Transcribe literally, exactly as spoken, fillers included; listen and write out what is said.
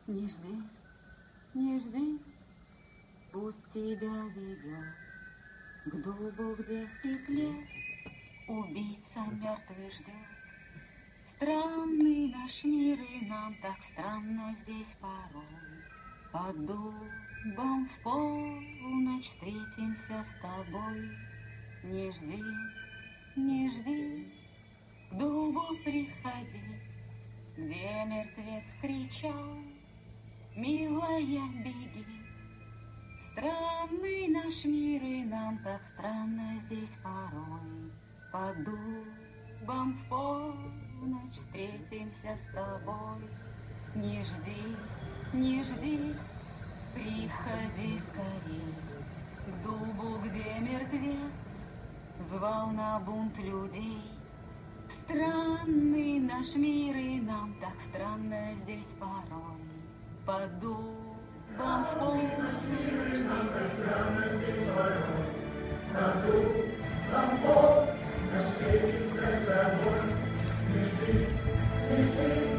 Не жди, не жди, путь тебя ведет к дубу, где в петле убийца мертвый ждет. Странный наш мир, и нам так странно здесь порой. Под дубом в полночь встретимся с тобой. Не жди, не жди, к дубу приходи, где мертвец кричал: милая, беги. Странный наш мир, и нам так странно здесь порой. Под дубом в полночь встретимся с тобой. Не жди, не жди, приходи скорей к дубу, где мертвец звал на бунт людей. Странный наш мир, и нам так странно здесь порой. Под дубом в полночь встретимся здесь порой. Под дубом в полночь встретимся с тобой. Не жди, не жди.